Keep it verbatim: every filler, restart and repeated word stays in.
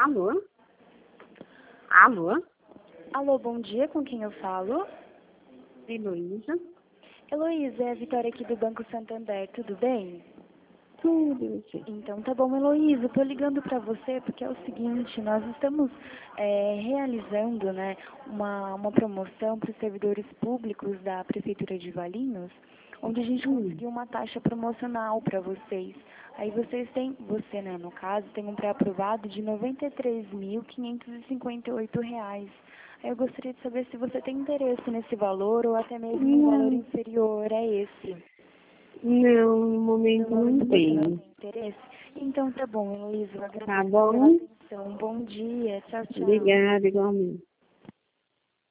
Alô? Alô? Alô, bom dia, com quem eu falo? Heloísa? Heloísa, é a Vitória aqui do Banco Santander, tudo bem? Tudo, sim. Então tá bom, Heloísa, eu tô ligando pra você porque é o seguinte, nós estamos é, realizando, né, uma, uma promoção para os servidores públicos da Prefeitura de Valinhos, onde a gente Hum. conseguiu uma taxa promocional para vocês. Aí vocês têm, você, né, no caso, tem um pré-aprovado de noventa e três mil quinhentos e cinquenta e oito reais. Aí eu gostaria de saber se você tem interesse nesse valor ou até mesmo um valor Não, inferior a esse. não, no momento No não momento você não tenho. tem interesse? Então tá bom, Heloísa, eu Tá agradeço pela bom? atenção. Bom dia, tchau, tchau. Obrigada, igualmente.